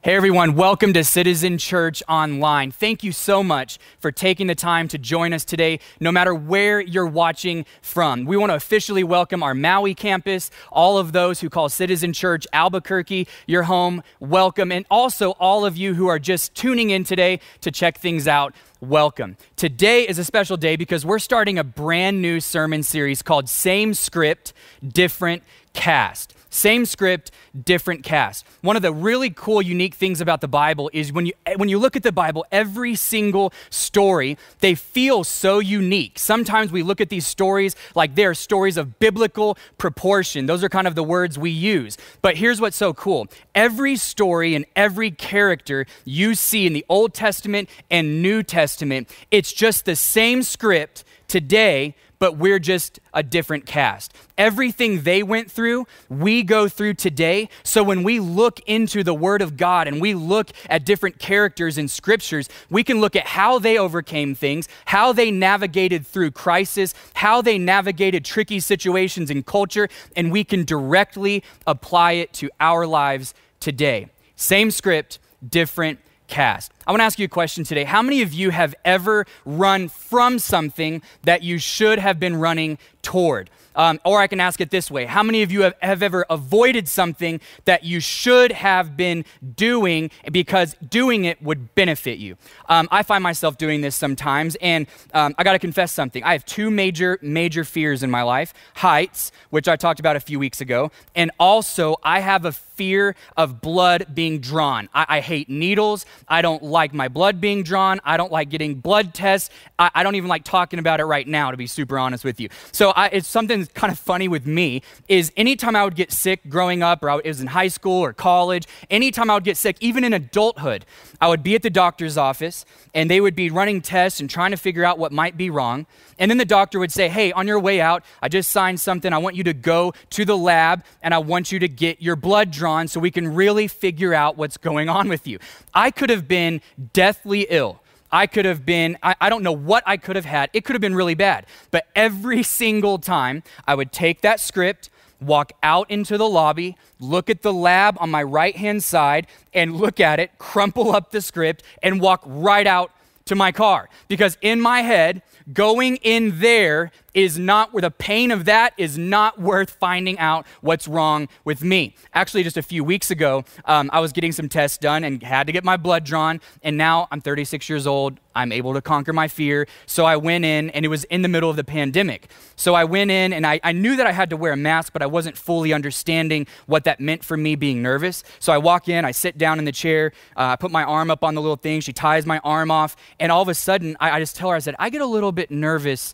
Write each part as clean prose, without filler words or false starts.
Hey everyone, welcome to Citizen Church Online. Thank you so much for taking the time to join us today, no matter where you're watching from. We want to officially welcome our Maui campus, all of those who call Citizen Church Albuquerque your home, welcome. And also all of you who are just tuning in today to check things out, welcome. Today is a special day because we're starting a brand new sermon series called Same Script, Different Cast. Same script, different cast. One of the really cool, unique things about the Bible is when you look at the Bible, every single story, they feel so unique. Sometimes we look at these stories like they're stories of biblical proportion. Those are kind of the words we use. But here's what's so cool. Every story and every character you see in the Old Testament and New Testament, it's just the same script today, but we're just a different cast. Everything they went through, we go through today. So when we look into the Word of God and we look at different characters in scriptures, we can look at how they overcame things, how they navigated through crisis, how they navigated tricky situations in culture, and we can directly apply it to our lives today. Same script, different cast. I want to ask you a question today. How many of you have ever run from something that you should have been running toward? Or I can ask it this way. How many of you have ever avoided something that you should have been doing because doing it would benefit you? I find myself doing this sometimes, and I got to confess something. I have two major fears in my life. Heights, which I talked about a few weeks ago, and also I have a fear of blood being drawn. I hate needles. I don't like my blood being drawn. I don't like getting blood tests. I don't even like talking about it right now, to be super honest with you. So it's something that's kind of funny with me is anytime I would get sick growing up, or it was in high school or college, anytime I would get sick, even in adulthood, I would be at the doctor's office and they would be running tests and trying to figure out what might be wrong. And then the doctor would say, hey, on your way out, I just signed something. I want you to go to the lab and I want you to get your blood drawn so we can really figure out what's going on with you. I could have been deathly ill. I could have been, I don't know what I could have had. It could have been really bad. But every single time I would take that script, walk out into the lobby, look at the lab on my right-hand side and look at it, crumple up the script and walk right out to my car. Because in my head, going in there is not, where the pain of that is not worth finding out what's wrong with me. Actually, just a few weeks ago, I was getting some tests done and had to get my blood drawn. And now I'm 36 years old. I'm able to conquer my fear. So I went in, and it was in the middle of the pandemic. So I went in, and I knew that I had to wear a mask, but I wasn't fully understanding what that meant for me being nervous. So I walk in, I sit down in the chair, I put my arm up on the little thing. She ties my arm off. And all of a sudden, I just tell her, I said, I get a little bit nervous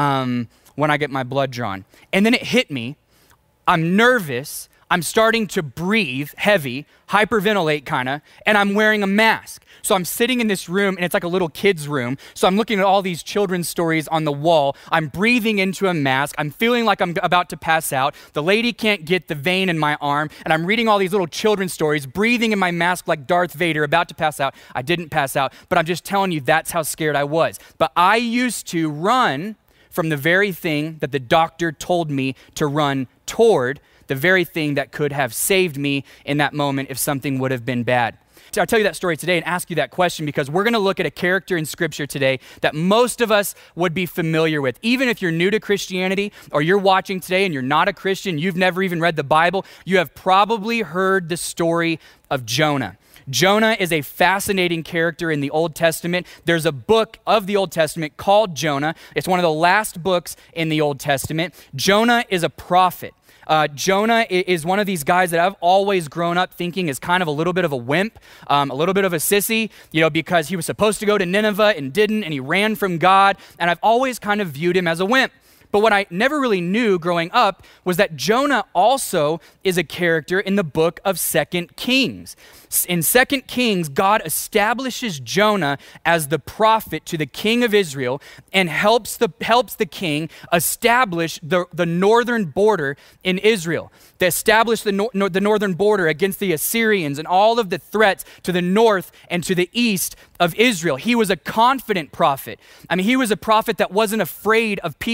when I get my blood drawn. And then it hit me. I'm nervous. I'm starting to breathe heavy, hyperventilate kind of, and I'm wearing a mask. So I'm sitting in this room, and it's like a little kid's room. So I'm looking at all these children's stories on the wall. I'm breathing into a mask. I'm feeling like I'm about to pass out. The lady can't get the vein in my arm, and I'm reading all these little children's stories, breathing in my mask like Darth Vader, about to pass out. I didn't pass out, but I'm just telling you that's how scared I was. But I used to run from the very thing that the doctor told me to run toward, the very thing that could have saved me in that moment if something would have been bad. So I'll tell you that story today and ask you that question because we're going to look at a character in Scripture today that most of us would be familiar with. Even if you're new to Christianity or you're watching today and you're not a Christian, you've never even read the Bible, you have probably heard the story of Jonah. Jonah is a fascinating character in the Old Testament. There's a book of the Old Testament called Jonah. It's one of the last books in the Old Testament. Jonah is a prophet. Jonah is one of these guys that I've always grown up thinking is kind of a little bit of a wimp, a little bit of a sissy, because he was supposed to go to Nineveh and didn't, and he ran from God, and I've always kind of viewed him as a wimp. But what I never really knew growing up was that Jonah also is a character in the book of 2 Kings. In 2 Kings, God establishes Jonah as the prophet to the king of Israel and helps the king establish the northern border in Israel. To establish the northern border against the Assyrians and all of the threats to the north and to the east of Israel. He was a confident prophet. I mean, he was a prophet that wasn't afraid of people groups.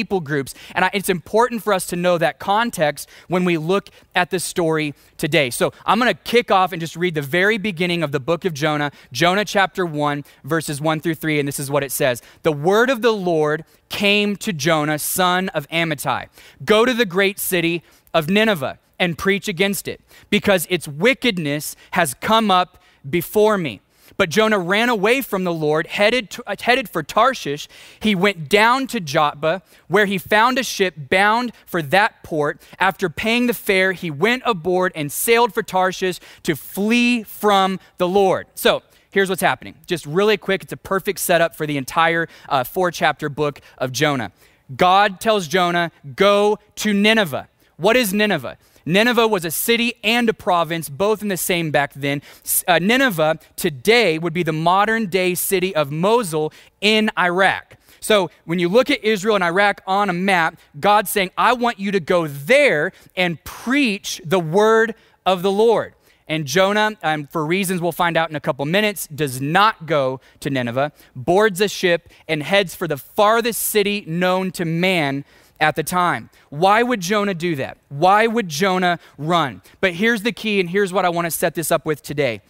groups. And it's important for us to know that context when we look at the story today. So I'm going to kick off and just read the very beginning of the book of Jonah, Jonah chapter 1, verses 1 through 3, and this is what it says. The word of the Lord came to Jonah, son of Amittai. Go to the great city of Nineveh and preach against it, because its wickedness has come up before me. But Jonah ran away from the Lord, headed for Tarshish. He went down to Joppa, where he found a ship bound for that port. After paying the fare, he went aboard and sailed for Tarshish to flee from the Lord. So here's what's happening. Just really quick, it's a perfect setup for the entire 4-chapter book of Jonah. God tells Jonah, go to Nineveh. What is Nineveh? Nineveh was a city and a province, both in the same back then. Nineveh today would be the modern day city of Mosul in Iraq. So when you look at Israel and Iraq on a map, God's saying, I want you to go there and preach the word of the Lord. And Jonah, for reasons we'll find out in a couple minutes, does not go to Nineveh, boards a ship, and heads for the farthest city known to man at the time. Why would Jonah do that? Why would Jonah run? But here's the key, and here's what I want to set this up with today.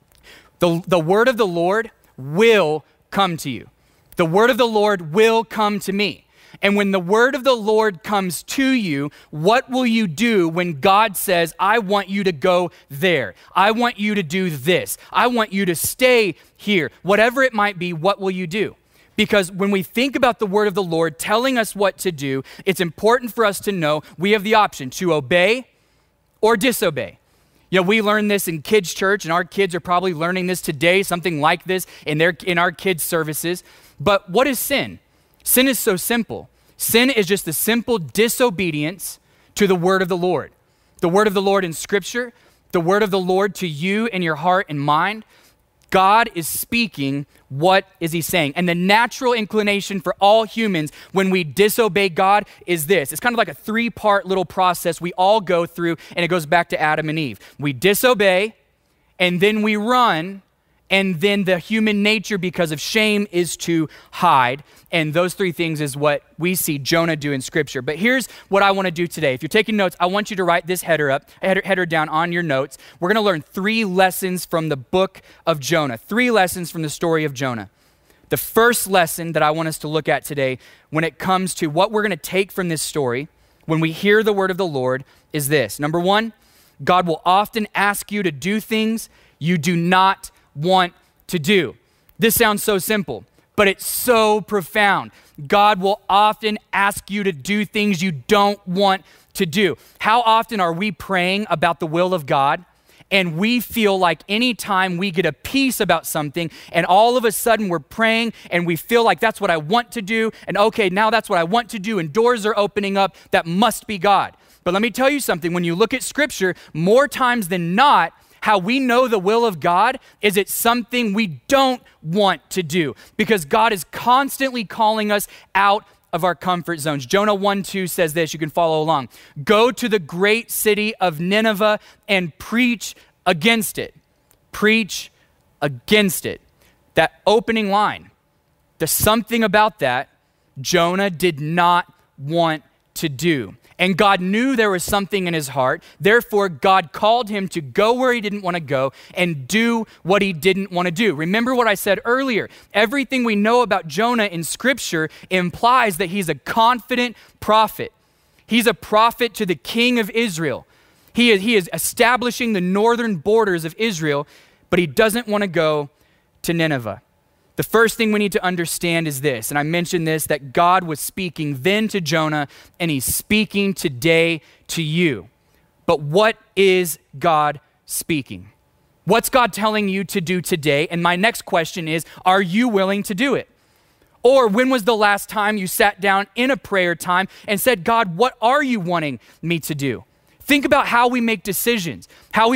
The word of the Lord will come to you. The word of the Lord will come to me. And when the word of the Lord comes to you, what will you do when God says, I want you to go there? I want you to do this. I want you to stay here. Whatever it might be, what will you do? Because when we think about the word of the Lord telling us what to do, it's important for us to know we have the option to obey or disobey. You know, we learn this in kids' church, and our kids are probably learning this today, something like this in our kids' services. But what is sin? Sin is so simple. Sin is just the simple disobedience to the word of the Lord. The word of the Lord in Scripture, the word of the Lord to you in your heart and mind. God is speaking. What is he saying? And the natural inclination for all humans when we disobey God is this. It's kind of like a 3-part little process we all go through, and it goes back to Adam and Eve. We disobey, and then we run, and then the human nature, because of shame, is to hide. And those 3 things is what we see Jonah do in Scripture. But here's what I want to do today. If you're taking notes, I want you to write this header down on your notes. We're going to learn 3 lessons from the book of Jonah. 3 lessons from the story of Jonah. The first lesson that I want us to look at today when it comes to what we're going to take from this story when we hear the word of the Lord is this. Number 1, God will often ask you to do things you do not want to do. This sounds so simple, but it's so profound. God will often ask you to do things you don't want to do. How often are we praying about the will of God, and we feel like anytime we get a peace about something, and all of a sudden we're praying and we feel like that's what I want to do, and okay, now that's what I want to do, and doors are opening up, that must be God. But let me tell you something, when you look at Scripture, more times than not, how we know the will of God is it's something we don't want to do, because God is constantly calling us out of our comfort zones. Jonah 1:2 says this, you can follow along. Go to the great city of Nineveh and preach against it. Preach against it. That opening line, there's something about that Jonah did not want to do. And God knew there was something in his heart. Therefore, God called him to go where he didn't want to go and do what he didn't want to do. Remember what I said earlier. Everything we know about Jonah in Scripture implies that he's a confident prophet. He's a prophet to the king of Israel. He is establishing the northern borders of Israel, but he doesn't want to go to Nineveh. The first thing we need to understand is this, and I mentioned this, that God was speaking then to Jonah, and he's speaking today to you. But what is God speaking? What's God telling you to do today? And my next question is, are you willing to do it? Or when was the last time you sat down in a prayer time and said, God, what are you wanting me to do? Think about how we make decisions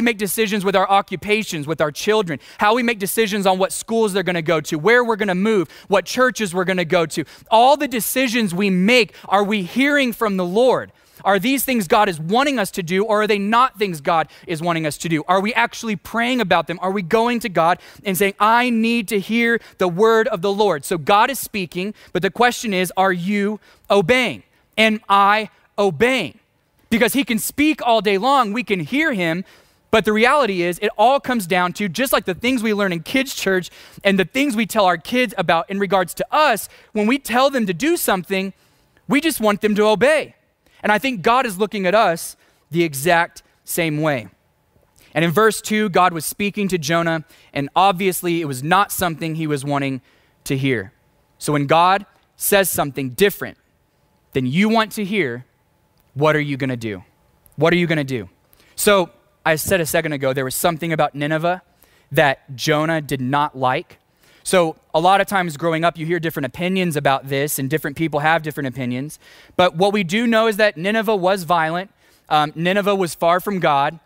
with our occupations, with our children, how we make decisions on what schools they're going to go to, where we're going to move, what churches we're going to go to. All the decisions we make, are we hearing from the Lord? Are these things God is wanting us to do, or are they not things God is wanting us to do? Are we actually praying about them? Are we going to God and saying, I need to hear the word of the Lord? So God is speaking, but the question is, are you obeying? Am I obeying? Because he can speak all day long, we can hear him, but the reality is it all comes down to, just like the things we learn in kids' church and the things we tell our kids about in regards to us, when we tell them to do something, we just want them to obey. And I think God is looking at us the exact same way. And in verse 2, God was speaking to Jonah, and obviously it was not something he was wanting to hear. So when God says something different than you want to hear, what are you going to do? What are you going to do? So I said a second ago, there was something about Nineveh that Jonah did not like. So a lot of times growing up, you hear different opinions about this, and different people have different opinions. But what we do know is that Nineveh was violent. Nineveh was far from God.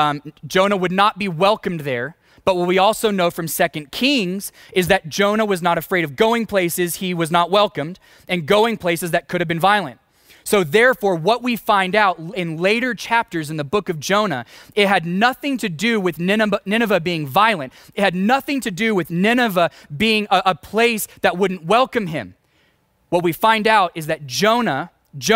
Jonah would not be welcomed there. But what we also know from 2 Kings is that Jonah was not afraid of going places he was not welcomed and going places that could have been violent. So therefore, what we find out in later chapters in the book of Jonah, it had nothing to do with Nineveh being violent. It had nothing to do with Nineveh being a place that wouldn't welcome him. What we find out is that Jonah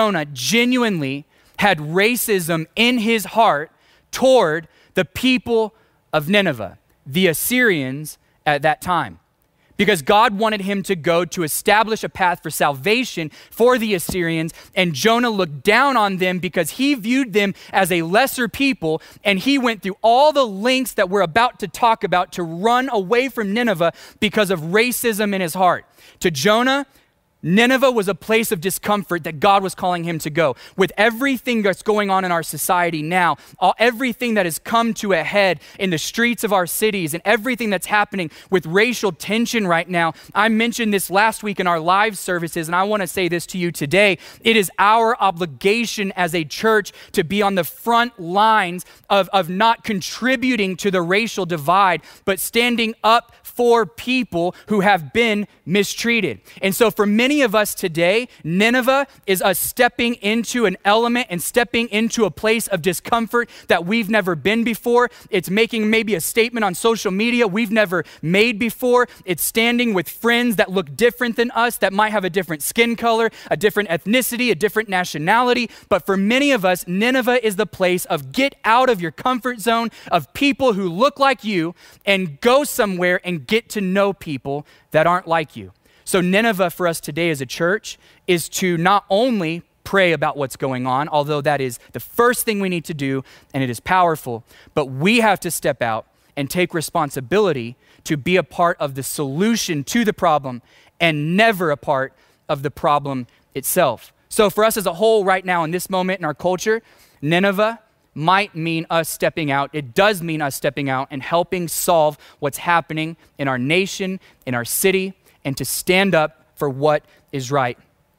genuinely had racism in his heart toward the people of Nineveh, the Assyrians at that time. Because God wanted him to go to establish a path for salvation for the Assyrians, and Jonah looked down on them because he viewed them as a lesser people, and he went through all the lengths that we're about to talk about to run away from Nineveh because of racism in his heart. To Jonah, Nineveh was a place of discomfort that God was calling him to go. With everything that's going on in our society now, everything that has come to a head in the streets of our cities and everything that's happening with racial tension right now, I mentioned this last week in our live services, and I want to say this to you today. It is our obligation as a church to be on the front lines of not contributing to the racial divide, but standing up for people who have been mistreated. And so for many of us today, Nineveh is us stepping into an element and stepping into a place of discomfort that we've never been before. It's making maybe a statement on social media we've never made before. It's standing with friends that look different than us, that might have a different skin color, a different ethnicity, a different nationality. But for many of us, Nineveh is the place of get out of your comfort zone of people who look like you and go somewhere and get to know people that aren't like you. So Nineveh for us today as a church is to not only pray about what's going on, although that is the first thing we need to do and it is powerful, but we have to step out and take responsibility to be a part of the solution to the problem and never a part of the problem itself. So for us as a whole right now in this moment in our culture, Nineveh might mean us stepping out. It does mean us stepping out and helping solve what's happening in our nation, in our city, and to stand up for what is right.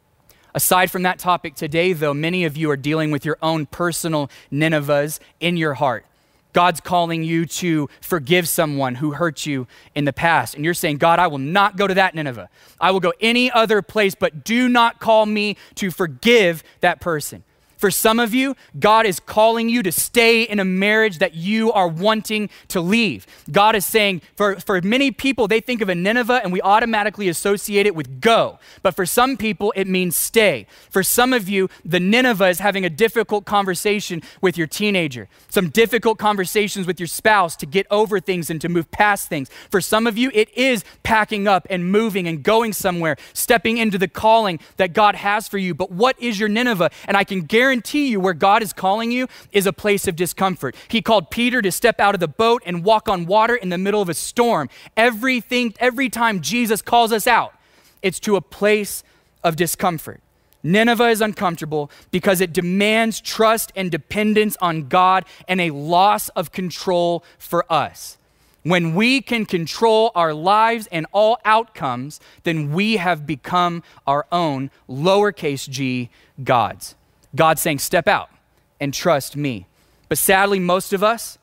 Aside from that topic today, though, many of you are dealing with your own personal Ninevehs in your heart. God's calling you to forgive someone who hurt you in the past. And you're saying, God, I will not go to that Nineveh. I will go any other place, but do not call me to forgive that person. For some of you, God is calling you to stay in a marriage that you are wanting to leave. God is saying, for many people, they think of a Nineveh and we automatically associate it with go. But for some people, it means stay. For some of you, the Nineveh is having a difficult conversation with your teenager, some difficult conversations with your spouse to get over things and to move past things. For some of you, it is packing up and moving and going somewhere, stepping into the calling that God has for you. But what is your Nineveh? And I can guarantee you where God is calling you is a place of discomfort. He called Peter to step out of the boat and walk on water in the middle of a storm. Every time Jesus calls us out, it's to a place of discomfort. Nineveh is uncomfortable because it demands trust and dependence on God and a loss of control for us. When we can control our lives and all outcomes, then we have become our own lowercase g gods. God's saying, step out and trust me. But sadly, most of us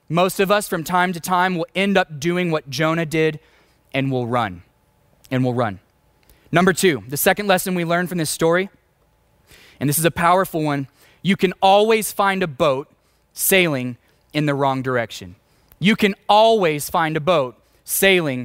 from time to time will end up doing what Jonah did and will run. Number 2, the second lesson we learned from this story, and this is a powerful one, you can always find a boat sailing in the wrong direction. You can always find a boat sailing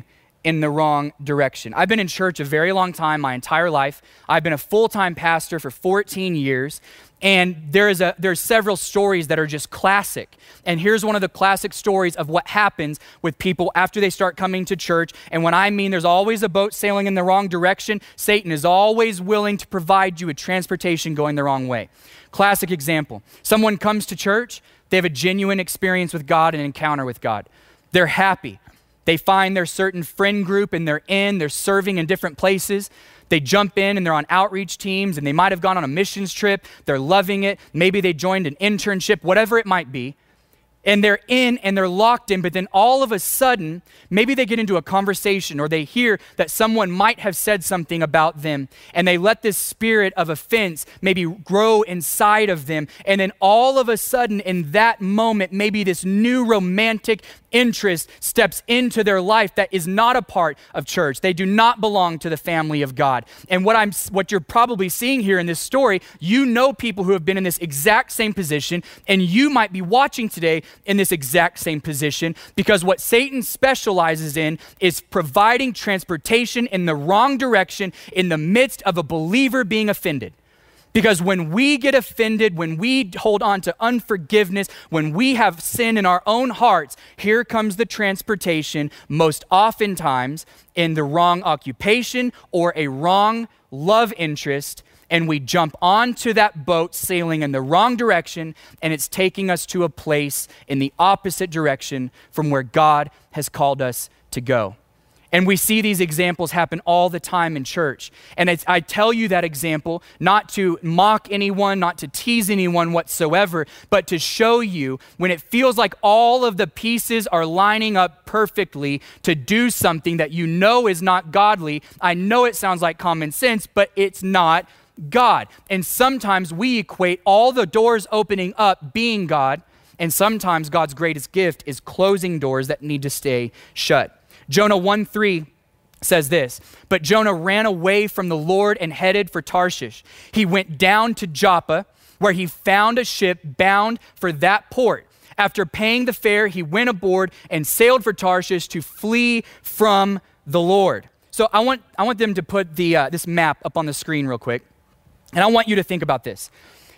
in the wrong direction. I've been in church a very long time, my entire life. I've been a full-time pastor for 14 years. And there's several stories that are just classic. And here's one of the classic stories of what happens with people after they start coming to church. And when I mean there's always a boat sailing in the wrong direction, Satan is always willing to provide you with transportation going the wrong way. Classic example. Someone comes to church, they have a genuine experience with God, an encounter with God. They're happy. They find their certain friend group and they're serving in different places. They jump in and they're on outreach teams and they might have gone on a missions trip. They're loving it. Maybe they joined an internship, whatever it might be. And they're in and they're locked in, but then all of a sudden, maybe they get into a conversation or they hear that someone might have said something about them and they let this spirit of offense maybe grow inside of them. And then all of a sudden in that moment, maybe this new romantic interest steps into their life that is not a part of church. They do not belong to the family of God. And what you're probably seeing here in this story, you know people who have been in this exact same position, and you might be watching today in this exact same position, because what Satan specializes in is providing transportation in the wrong direction in the midst of a believer being offended. Because when we get offended, when we hold on to unforgiveness, when we have sin in our own hearts, here comes the transportation, most oftentimes in the wrong occupation or a wrong love interest, and we jump onto that boat sailing in the wrong direction, and it's taking us to a place in the opposite direction from where God has called us to go. And we see these examples happen all the time in church. And I tell you that example not to mock anyone, not to tease anyone whatsoever, but to show you when it feels like all of the pieces are lining up perfectly to do something that you know is not godly. I know it sounds like common sense, but it's not God. And sometimes we equate all the doors opening up being God, and sometimes God's greatest gift is closing doors that need to stay shut. Jonah 1:3 says this, "But Jonah ran away from the Lord and headed for Tarshish. He went down to Joppa, where he found a ship bound for that port. After paying the fare, he went aboard and sailed for Tarshish to flee from the Lord." So I want them to put this map up on the screen real quick. And I want you to think about this.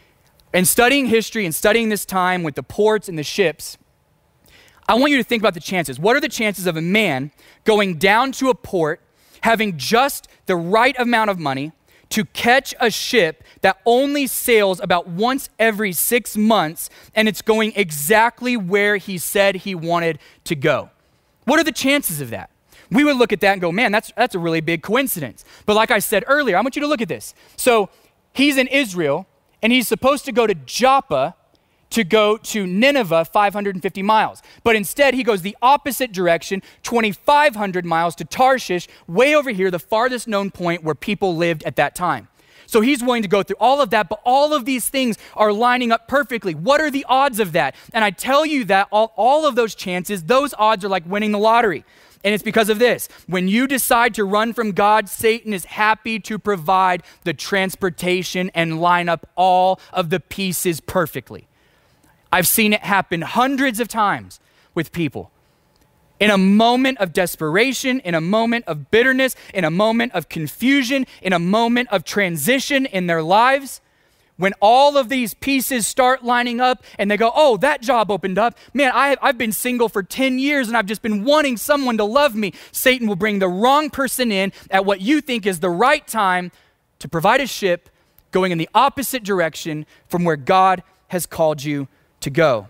In studying history and studying this time with the ports and the ships, I want you to think about the chances. What are the chances of a man going down to a port, having just the right amount of money to catch a ship that only sails about once every 6 months, and it's going exactly where he said he wanted to go? What are the chances of that? We would look at that and go, man, that's a really big coincidence. But like I said earlier, I want you to look at this. So he's in Israel, and he's supposed to go to Joppa to go to Nineveh, 550 miles. But instead, he goes the opposite direction, 2,500 miles to Tarshish, way over here, the farthest known point where people lived at that time. So he's willing to go through all of that, but all of these things are lining up perfectly. What are the odds of that? And I tell you that all of those chances, those odds are like winning the lottery. And it's because of this. When you decide to run from God, Satan is happy to provide the transportation and line up all of the pieces perfectly. I've seen it happen hundreds of times with people. In a moment of desperation, in a moment of bitterness, in a moment of confusion, in a moment of transition in their lives, when all of these pieces start lining up and they go, oh, that job opened up. Man, I've been single for 10 years and I've just been wanting someone to love me. Satan will bring the wrong person in at what you think is the right time to provide a ship going in the opposite direction from where God has called you to go.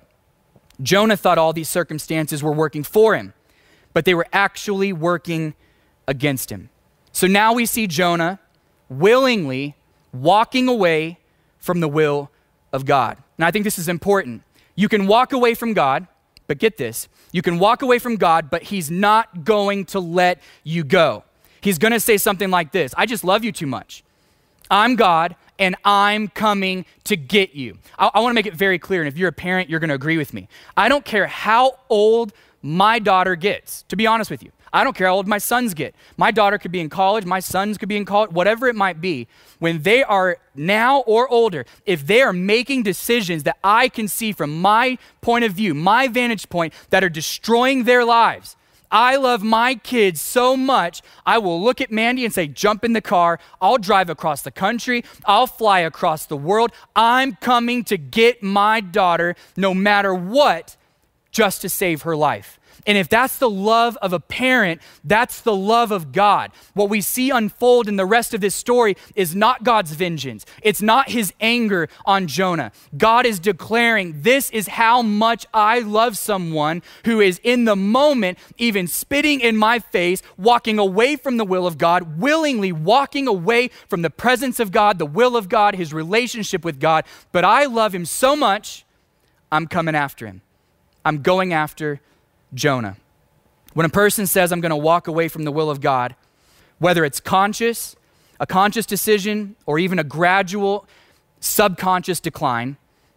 Jonah thought all these circumstances were working for him, but they were actually working against him. So now we see Jonah willingly walking away from the will of God. Now I think this is important. You can walk away from God, but get this, you can walk away from God, but he's not going to let you go. He's going to say something like this: I just love you too much. I'm God, and I'm coming to get you. I want to make it very clear, and if you're a parent, you're going to agree with me. I don't care how old my daughter gets, to be honest with you. I don't care how old my sons get. My daughter could be in college, my sons could be in college, whatever it might be. When they are now or older, if they are making decisions that I can see from my point of view, my vantage point, that are destroying their lives, I love my kids so much, I will look at Mandy and say, jump in the car. I'll drive across the country. I'll fly across the world. I'm coming to get my daughter no matter what, just to save her life. And if that's the love of a parent, that's the love of God. What we see unfold in the rest of this story is not God's vengeance. It's not his anger on Jonah. God is declaring, this is how much I love someone who is in the moment, even spitting in my face, walking away from the will of God, willingly walking away from the presence of God, the will of God, his relationship with God. But I love him so much, I'm coming after him. I'm going after Jonah. When a person says, I'm going to walk away from the will of God, whether it's conscious, a conscious decision, or even a gradual subconscious decline,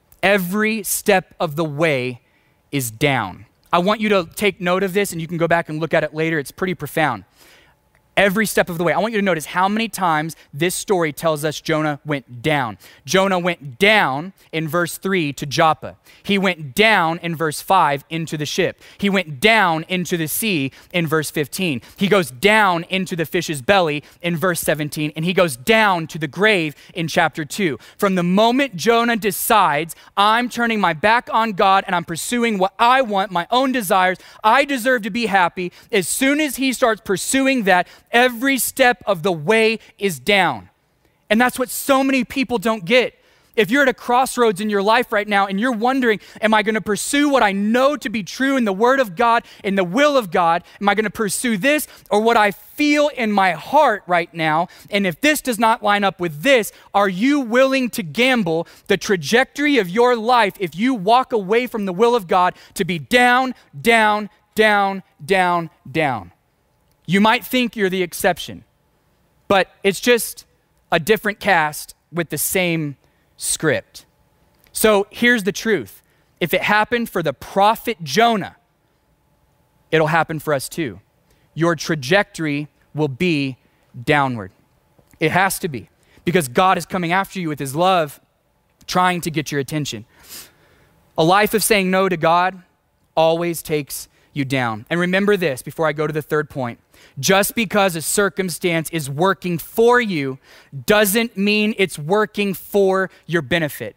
every step of the way is down. I want you to take note of this, and you can go back and look at it later. It's pretty profound. Every step of the way. I want you to notice how many times this story tells us Jonah went down. Jonah went down in verse 3 to Joppa. He went down in verse 5 into the ship. He went down into the sea in verse 15. He goes down into the fish's belly in verse 17, and he goes down to the grave in chapter 2. From the moment Jonah decides, I'm turning my back on God and I'm pursuing what I want, my own desires, I deserve to be happy, as soon as he starts pursuing that, every step of the way is down. And that's what so many people don't get. If you're at a crossroads in your life right now and you're wondering, am I going to pursue what I know to be true in the Word of God, in the will of God? Am I going to pursue this or what I feel in my heart right now? And if this does not line up with this, are you willing to gamble the trajectory of your life if you walk away from the will of God to be down, down, down, down, down? You might think you're the exception, but it's just a different cast with the same script. So here's the truth. If it happened for the prophet Jonah, it'll happen for us too. Your trajectory will be downward. It has to be, because God is coming after you with his love, trying to get your attention. A life of saying no to God always takes you down. And remember this before I go to the third point. Just because a circumstance is working for you doesn't mean it's working for your benefit.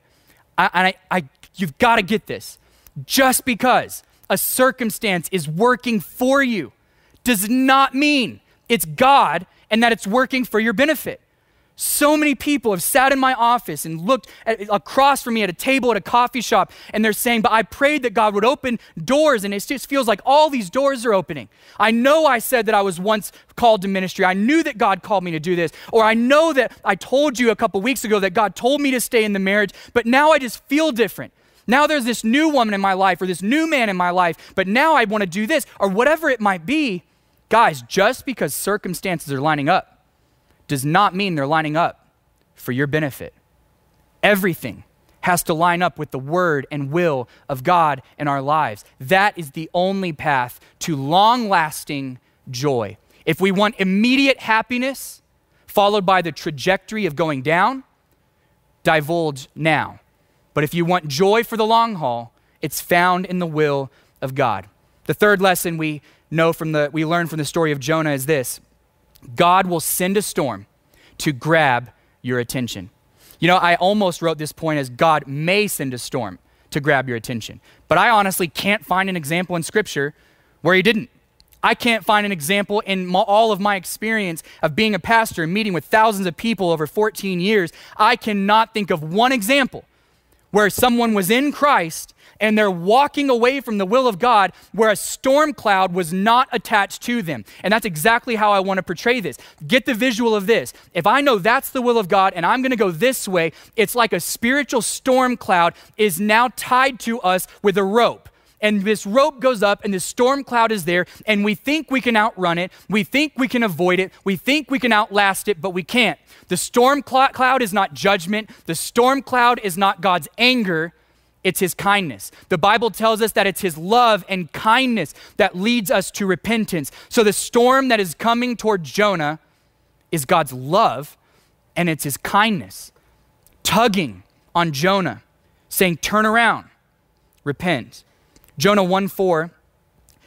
You've got to get this. Just because a circumstance is working for you does not mean it's God and that it's working for your benefit. So many people have sat in my office and looked across from me at a table at a coffee shop, and they're saying, but I prayed that God would open doors, and it just feels like all these doors are opening. I know I said that I was once called to ministry. I knew that God called me to do this. Or I know that I told you a couple weeks ago that God told me to stay in the marriage, but now I just feel different. Now there's this new woman in my life or this new man in my life, but now I want to do this or whatever it might be. Guys, just because circumstances are lining up does not mean they're lining up for your benefit. Everything has to line up with the word and will of God in our lives. That is the only path to long-lasting joy. If we want immediate happiness, followed by the trajectory of going down, divulge now. But if you want joy for the long haul, it's found in the will of God. The third lesson we learn from the story of Jonah is this: God will send a storm to grab your attention. You know, I almost wrote this point as God may send a storm to grab your attention, but I honestly can't find an example in Scripture where he didn't. I can't find an example in all of my experience of being a pastor and meeting with thousands of people over 14 years. I cannot think of one example where someone was in Christ and they're walking away from the will of God where a storm cloud was not attached to them. And that's exactly how I want to portray this. Get the visual of this. If I know that's the will of God and I'm going to go this way, it's like a spiritual storm cloud is now tied to us with a rope. And this rope goes up and this storm cloud is there and we think we can outrun it. We think we can avoid it. We think we can outlast it, but we can't. The storm cloud is not judgment. The storm cloud is not God's anger. It's his kindness. The Bible tells us that it's his love and kindness that leads us to repentance. So the storm that is coming toward Jonah is God's love and it's his kindness tugging on Jonah, saying, turn around, repent. Jonah 1:4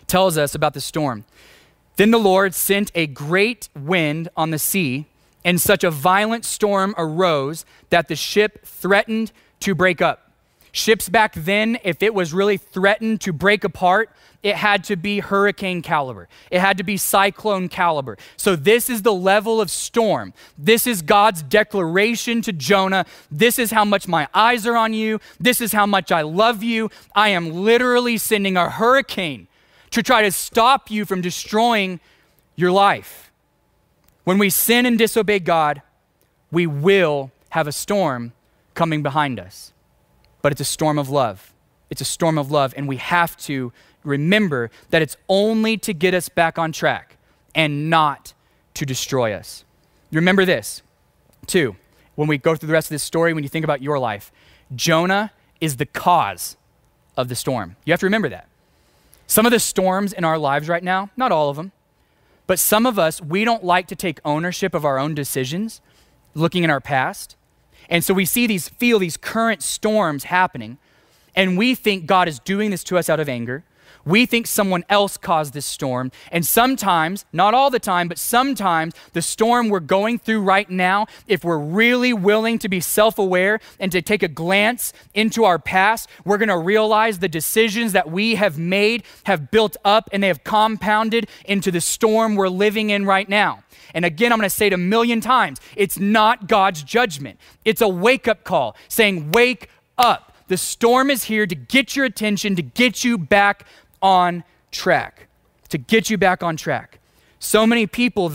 tells us about the storm. Then the Lord sent a great wind on the sea, and such a violent storm arose that the ship threatened to break up. Ships back then, if it was really threatened to break apart, it had to be hurricane caliber. It had to be cyclone caliber. So this is the level of storm. This is God's declaration to Jonah. This is how much my eyes are on you. This is how much I love you. I am literally sending a hurricane to try to stop you from destroying your life. When we sin and disobey God, we will have a storm coming behind us. But it's a storm of love. It's a storm of love, and we have to remember that it's only to get us back on track and not to destroy us. Remember this, too, when we go through the rest of this story, when you think about your life, Jonah is the cause of the storm. You have to remember that. Some of the storms in our lives right now, not all of them, but some of us, we don't like to take ownership of our own decisions, looking in our past. And so we feel these current storms happening, and we think God is doing this to us out of anger. We think someone else caused this storm. And sometimes, not all the time, but sometimes the storm we're going through right now, if we're really willing to be self-aware and to take a glance into our past, we're going to realize the decisions that we have made have built up and they have compounded into the storm we're living in right now. And again, I'm going to say it a million times, it's not God's judgment. It's a wake-up call saying, wake up. The storm is here to get your attention, to get you back on track, to get you back on track. So many people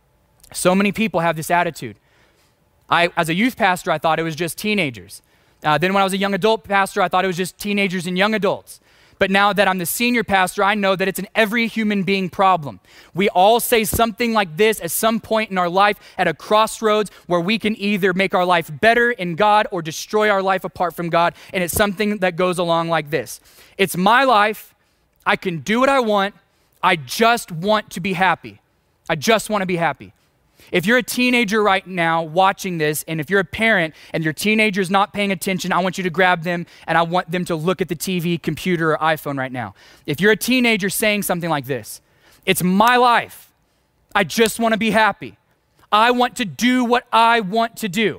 have this attitude. As a youth pastor, I thought it was just teenagers. Then when I was a young adult pastor, I thought it was just teenagers and young adults. But now that I'm the senior pastor, I know that it's an every human being problem. We all say something like this at some point in our life at a crossroads where we can either make our life better in God or destroy our life apart from God. And it's something that goes along like this. It's my life. I can do what I want. I just want to be happy. I just want to be happy. If you're a teenager right now watching this, and if you're a parent and your teenager's not paying attention, I want you to grab them and I want them to look at the TV, computer, or iPhone right now. If you're a teenager saying something like this, it's my life. I just want to be happy. I want to do what I want to do.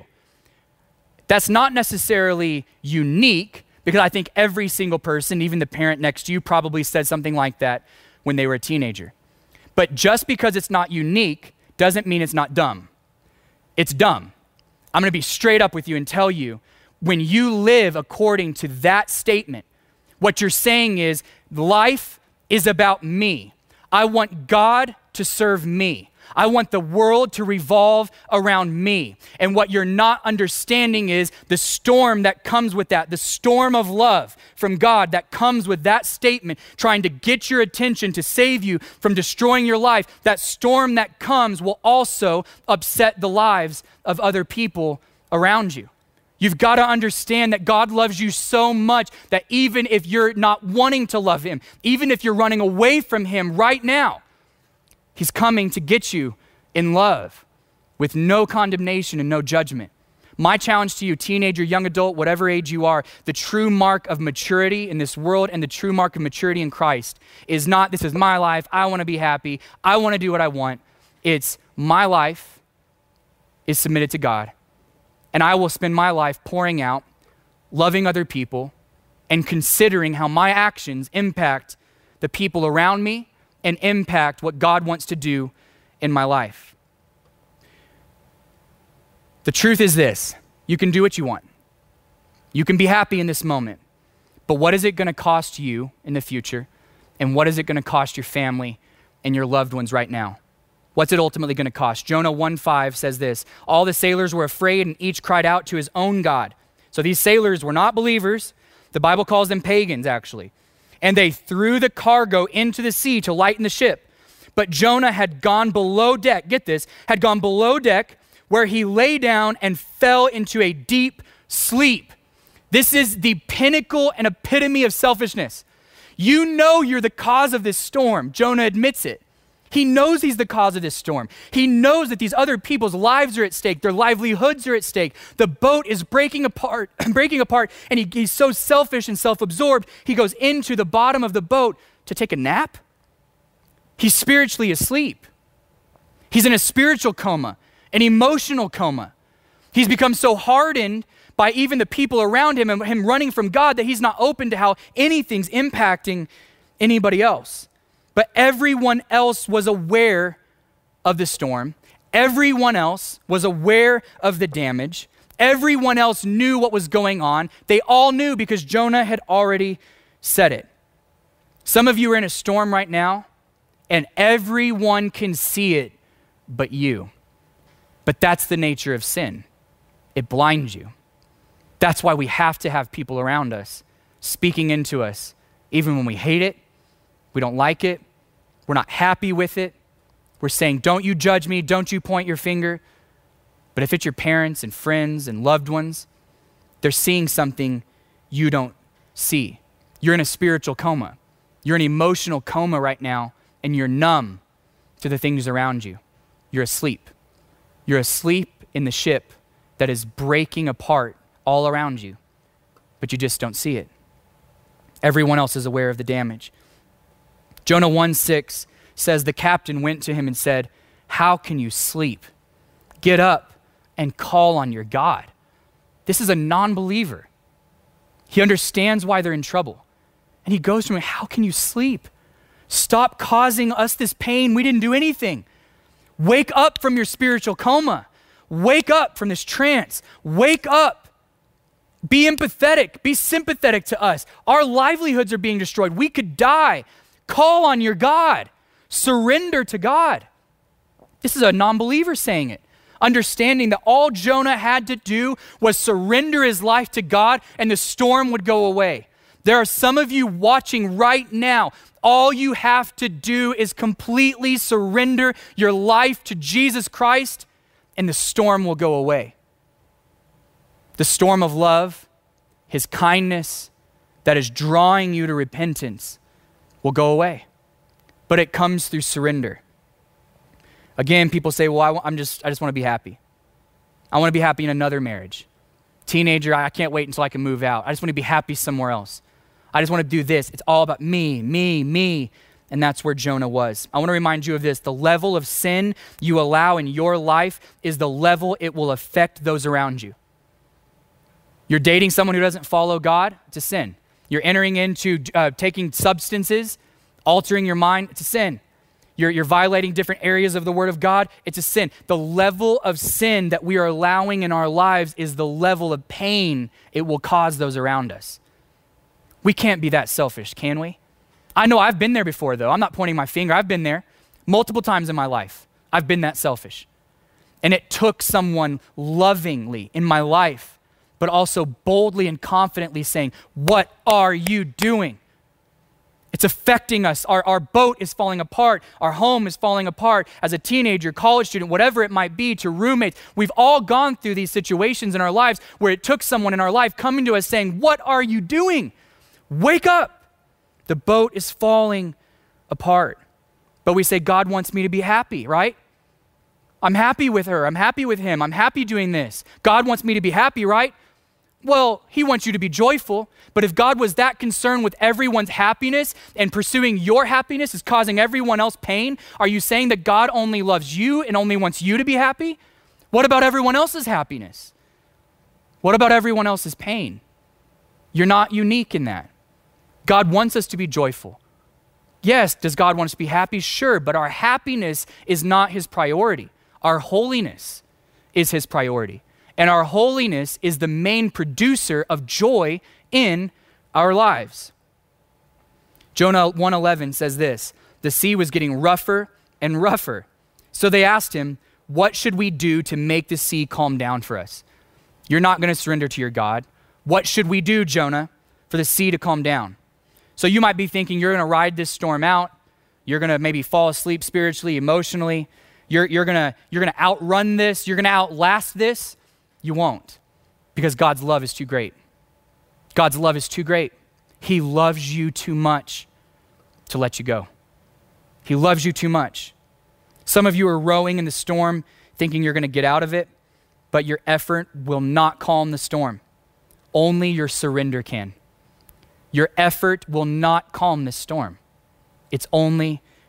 That's not necessarily unique, because I think every single person, even the parent next to you, probably said something like that when they were a teenager. But just because it's not unique doesn't mean it's not dumb. It's dumb. I'm going to be straight up with you and tell you, when you live according to that statement, what you're saying is, life is about me. I want God to serve me. I want the world to revolve around me. And what you're not understanding is the storm that comes with that, the storm of love from God that comes with that statement, trying to get your attention to save you from destroying your life. That storm that comes will also upset the lives of other people around you. You've got to understand that God loves you so much that even if you're not wanting to love him, even if you're running away from him right now, he's coming to get you in love with no condemnation and no judgment. My challenge to you, teenager, young adult, whatever age you are, the true mark of maturity in this world and the true mark of maturity in Christ is not, this is my life, I want to be happy, I want to do what I want. It's my life is submitted to God, and I will spend my life pouring out, loving other people, and considering how my actions impact the people around me and impact what God wants to do in my life. The truth is this: you can do what you want. You can be happy in this moment, but what is it going to cost you in the future? And what is it going to cost your family and your loved ones right now? What's it ultimately going to cost? Jonah 1:5 says this: all the sailors were afraid and each cried out to his own God. So these sailors were not believers. The Bible calls them pagans, actually. And they threw the cargo into the sea to lighten the ship. But Jonah had gone below deck, get this, had gone below deck where he lay down and fell into a deep sleep. This is the pinnacle and epitome of selfishness. You know you're the cause of this storm. Jonah admits it. He knows he's the cause of this storm. He knows that these other people's lives are at stake. Their livelihoods are at stake. The boat is breaking apart, and he's so selfish and self-absorbed, he goes into the bottom of the boat to take a nap. He's spiritually asleep. He's in a spiritual coma, an emotional coma. He's become so hardened by even the people around him and him running from God that he's not open to how anything's impacting anybody else. But everyone else was aware of the storm. Everyone else was aware of the damage. Everyone else knew what was going on. They all knew because Jonah had already said it. Some of you are in a storm right now, and everyone can see it but you. But that's the nature of sin. It blinds you. That's why we have to have people around us speaking into us, even when we hate it, we don't like it, we're not happy with it. We're saying, don't you judge me, don't you point your finger. But if it's your parents and friends and loved ones, they're seeing something you don't see. You're in a spiritual coma. You're in an emotional coma right now, and you're numb to the things around you. You're asleep. You're asleep in the ship that is breaking apart all around you, but you just don't see it. Everyone else is aware of the damage. Jonah 1:6 says, the captain went to him and said, how can you sleep? Get up and call on your God. This is a non-believer. He understands why they're in trouble. And he goes to him, how can you sleep? Stop causing us this pain. We didn't do anything. Wake up from your spiritual coma. Wake up from this trance. Wake up. Be empathetic. Be sympathetic to us. Our livelihoods are being destroyed. We could die. Call on your God. Surrender to God. This is a non-believer saying it, understanding that all Jonah had to do was surrender his life to God and the storm would go away. There are some of you watching right now. All you have to do is completely surrender your life to Jesus Christ and the storm will go away. The storm of love, his kindness that is drawing you to repentance will go away. But it comes through surrender. Again, people say, well, I just want to be happy. I want to be happy in another marriage. Teenager, I can't wait until I can move out. I just want to be happy somewhere else. I just want to do this. It's all about me. And that's where Jonah was. I want to remind you of this. The level of sin you allow in your life is the level it will affect those around you. You're dating someone who doesn't follow God, it's a sin. You're entering into taking substances, altering your mind, it's a sin. You're violating different areas of the Word of God, it's a sin. The level of sin that we are allowing in our lives is the level of pain it will cause those around us. We can't be that selfish, can we? I know I've been there before, though. I'm not pointing my finger. I've been there multiple times in my life. I've been that selfish. And it took someone lovingly in my life, but also boldly and confidently saying, what are you doing? It's affecting us. Our boat is falling apart. Our home is falling apart. As a teenager, college student, whatever it might be, to roommates, we've all gone through these situations in our lives where it took someone in our life coming to us saying, what are you doing? Wake up. The boat is falling apart. But we say, God wants me to be happy, right? I'm happy with her. I'm happy with him. I'm happy doing this. God wants me to be happy, right? Well, he wants you to be joyful. But if God was that concerned with everyone's happiness and pursuing your happiness is causing everyone else pain, are you saying that God only loves you and only wants you to be happy? What about everyone else's happiness? What about everyone else's pain? You're not unique in that. God wants us to be joyful. Yes, does God want us to be happy? Sure, but our happiness is not his priority. Our holiness is his priority. And our holiness is the main producer of joy in our lives. Jonah 1:11 says this, the sea was getting rougher and rougher. So they asked him, what should we do to make the sea calm down for us? You're not going to surrender to your God. What should we do, Jonah, for the sea to calm down? So you might be thinking you're going to ride this storm out. You're going to maybe fall asleep spiritually, emotionally. You're going to outrun this. You're going to outlast this. You won't, because God's love is too great. God's love is too great. He loves you too much to let you go. He loves you too much. Some of you are rowing in the storm thinking you're going to get out of it, but your effort will not calm the storm. Only your surrender can. Your effort will not calm this storm. It's only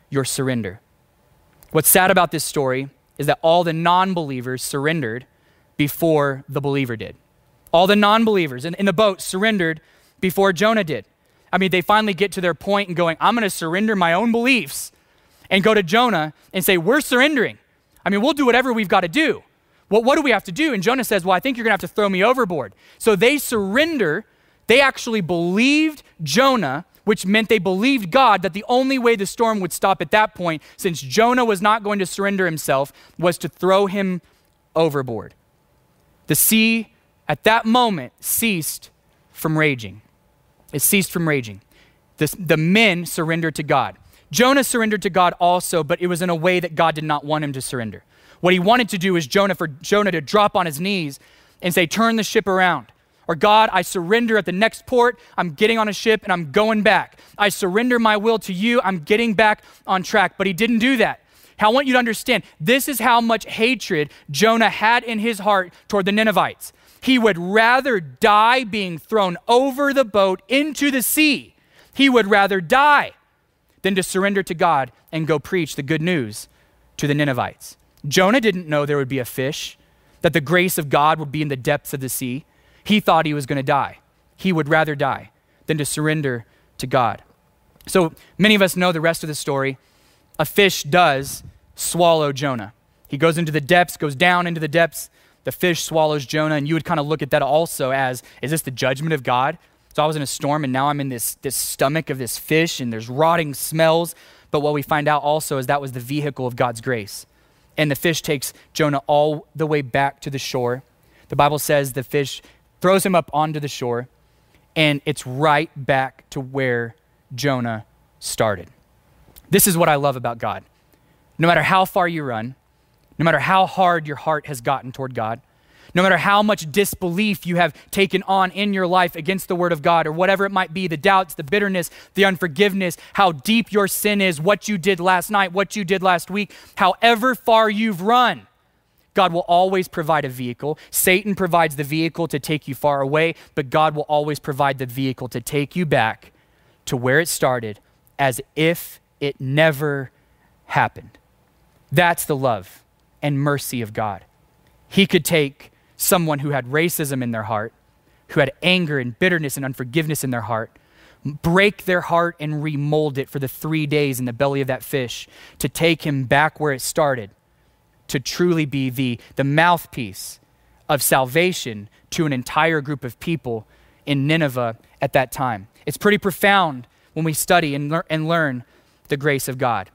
your surrender. What's sad about this story is that all the non-believers surrendered before the believer did. All the non-believers in the boat surrendered before Jonah did. I mean, they finally get to their point and going, I'm going to surrender my own beliefs and go to Jonah and say, we're surrendering. I mean, we'll do whatever we've got to do. What do we have to do? And Jonah says, well, I think you're going to have to throw me overboard. So they surrender. They actually believed Jonah, which meant they believed God that the only way the storm would stop at that point, since Jonah was not going to surrender himself, was to throw him overboard. The sea at that moment ceased from raging. It ceased from raging. The men surrendered to God. Jonah surrendered to God also, but it was in a way that God did not want him to surrender. What he wanted to do is for Jonah to drop on his knees and say, turn the ship around. Or God, I surrender at the next port. I'm getting on a ship and I'm going back. I surrender my will to you. I'm getting back on track. But he didn't do that. I want you to understand, this is how much hatred Jonah had in his heart toward the Ninevites. He would rather die being thrown over the boat into the sea. He would rather die than to surrender to God and go preach the good news to the Ninevites. Jonah didn't know there would be a fish, that the grace of God would be in the depths of the sea. He thought he was going to die. He would rather die than to surrender to God. So many of us know the rest of the story. A fish does swallow Jonah. He goes into the depths, goes down into the depths. The fish swallows Jonah, and you would kind of look at that also as, is this the judgment of God? So I was in a storm, and now I'm in this stomach of this fish, and there's rotting smells. But what we find out also is that was the vehicle of God's grace. And the fish takes Jonah all the way back to the shore. The Bible says the fish throws him up onto the shore, and it's right back to where Jonah started. This is what I love about God. No matter how far you run, no matter how hard your heart has gotten toward God, no matter how much disbelief you have taken on in your life against the word of God, or whatever it might be, the doubts, the bitterness, the unforgiveness, how deep your sin is, what you did last night, what you did last week, however far you've run, God will always provide a vehicle. Satan provides the vehicle to take you far away, but God will always provide the vehicle to take you back to where it started as if it never happened. That's the love and mercy of God. He could take someone who had racism in their heart, who had anger and bitterness and unforgiveness in their heart, break their heart and remold it for the 3 days in the belly of that fish to take him back where it started, to truly be the mouthpiece of salvation to an entire group of people in Nineveh at that time. It's pretty profound when we study and learn the grace of God.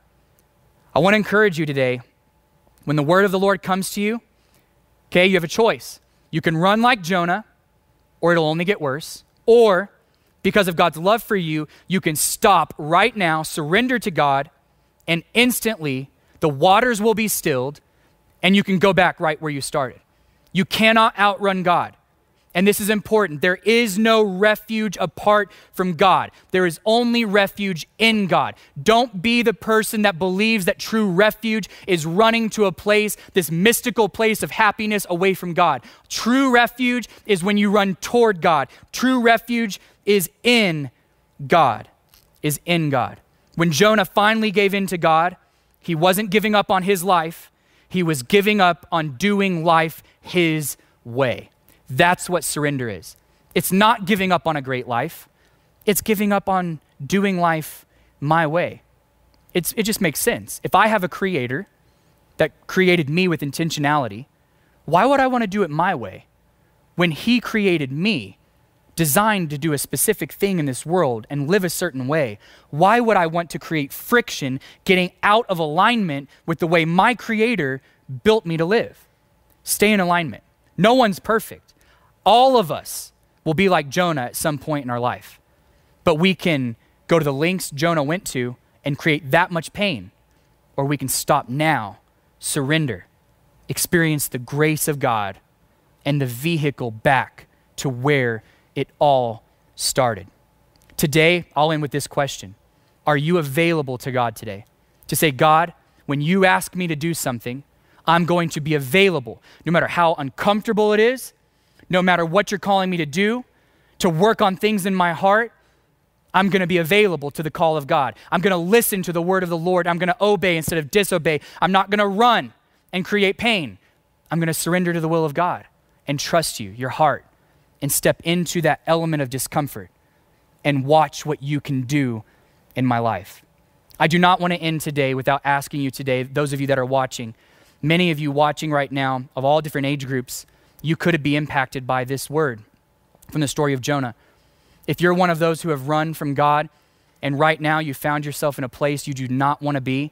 I want to encourage you today, when the word of the Lord comes to you, okay, you have a choice. You can run like Jonah, or it'll only get worse. Or, because of God's love for you, you can stop right now, surrender to God, and instantly the waters will be stilled, and you can go back right where you started. You cannot outrun God. And this is important. There is no refuge apart from God. There is only refuge in God. Don't be the person that believes that true refuge is running to a place, this mystical place of happiness away from God. True refuge is when you run toward God. True refuge is in God, is in God. When Jonah finally gave in to God, he wasn't giving up on his life. He was giving up on doing life his way. That's what surrender is. It's not giving up on a great life. It's giving up on doing life my way. It just makes sense. If I have a creator that created me with intentionality, why would I want to do it my way when he created me, designed to do a specific thing in this world and live a certain way? Why would I want to create friction getting out of alignment with the way my creator built me to live? Stay in alignment. No one's perfect. All of us will be like Jonah at some point in our life, but we can go to the lengths Jonah went to and create that much pain, or we can stop now, surrender, experience the grace of God and the vehicle back to where it all started. Today, I'll end with this question. Are you available to God today? To say, God, when you ask me to do something, I'm going to be available, no matter how uncomfortable it is, no matter what you're calling me to do, to work on things in my heart. I'm going to be available to the call of God. I'm going to listen to the word of the Lord. I'm going to obey instead of disobey. I'm not going to run and create pain. I'm going to surrender to the will of God and trust you, your heart, and step into that element of discomfort and watch what you can do in my life. I do not want to end today without asking you today, those of you that are watching, many of you watching right now of all different age groups, you could be impacted by this word from the story of Jonah. If you're one of those who have run from God and right now you found yourself in a place you do not want to be,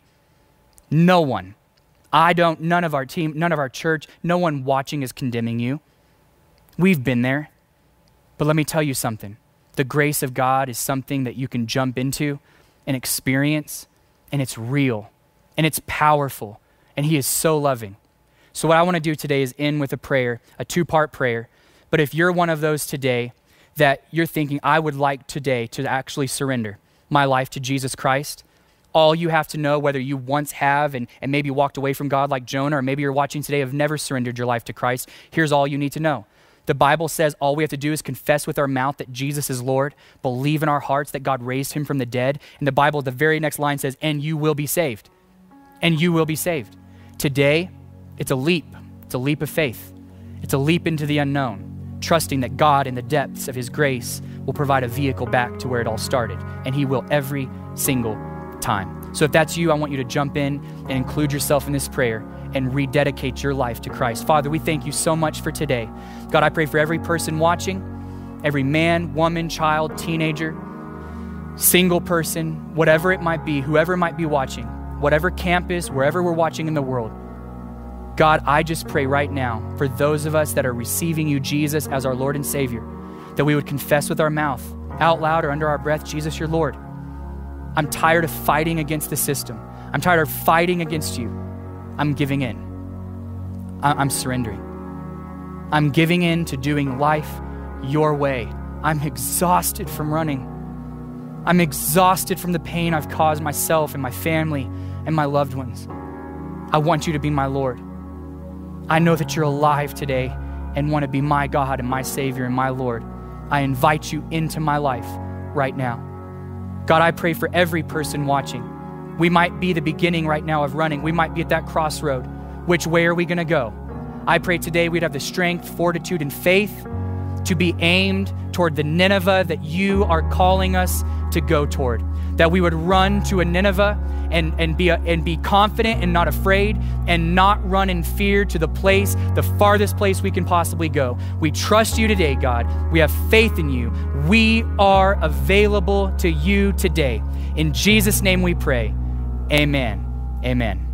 no one, none of our team, none of our church, no one watching is condemning you. We've been there. But let me tell you something. The grace of God is something that you can jump into and experience, and it's real, and it's powerful, and he is so loving. So what I want to do today is end with a prayer, a 2-part prayer. But if you're one of those today that you're thinking, I would like today to actually surrender my life to Jesus Christ, all you have to know, whether you once have and maybe walked away from God like Jonah, or maybe you're watching today have never surrendered your life to Christ, here's all you need to know. The Bible says all we have to do is confess with our mouth that Jesus is Lord, believe in our hearts that God raised him from the dead. And the Bible, the very next line says, and you will be saved. And you will be saved. Today, it's a leap. It's a leap of faith. It's a leap into the unknown, trusting that God in the depths of his grace will provide a vehicle back to where it all started. And he will every single time. So if that's you, I want you to jump in and include yourself in this prayer and rededicate your life to Christ. Father, we thank you so much for today. God, I pray for every person watching, every man, woman, child, teenager, single person, whatever it might be, whoever might be watching, whatever campus, wherever we're watching in the world. God, I just pray right now for those of us that are receiving you, Jesus, as our Lord and Savior, that we would confess with our mouth, out loud or under our breath, Jesus, you're Lord. I'm tired of fighting against the system. I'm tired of fighting against you. I'm giving in. I'm surrendering. I'm giving in to doing life your way. I'm exhausted from running. I'm exhausted from the pain I've caused myself and my family and my loved ones. I want you to be my Lord. I know that you're alive today and want to be my God and my Savior and my Lord. I invite you into my life right now. God, I pray for every person watching. We might be the beginning right now of running. We might be at that crossroad. Which way are we going to go? I pray today we'd have the strength, fortitude, and faith to be aimed toward the Nineveh that you are calling us to go toward. That we would run to a Nineveh and be confident and not afraid, and not run in fear to the farthest place we can possibly go. We trust you today, God. We have faith in you. We are available to you today. In Jesus' name we pray. Amen. Amen.